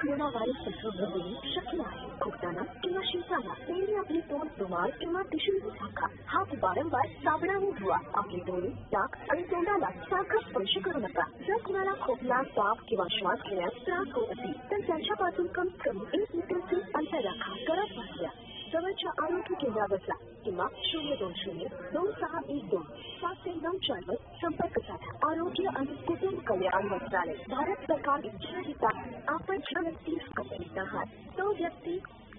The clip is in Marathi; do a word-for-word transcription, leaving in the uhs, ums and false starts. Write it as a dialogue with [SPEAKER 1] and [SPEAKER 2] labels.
[SPEAKER 1] कोरोना व्हायरस संसर्ग होणे शक्य आहे. खोकताना किंवा शिंकताना नेहमी आपले तोंड रुमाल किंवा टिश्यूने झाका. हात वारंवार साबणाने धुवा. आपले डोळे, नाक आणि तोंडाला सारखा स्पर्श करू नका. जर कुणाला खोकला, ताप किंवा श्वास घेण्यास त्रास होत असेल तर त्यांच्यापासून कमीत कमी एक मीटरचे अंतर राखा. गरज भासल्या जवळच्या आरोग्य केंद्रावर जा किंवा शून्य दोन शून्य दोन सहा एक दोन सात नऊ चार वर संपर्क साधा. आरोग्य आणि कुटुंब कल्याण मंत्रालय, भारत सरकार. जनहितात आपण ज्या व्यक्तीस कपडीत आहात तो व्यक्ती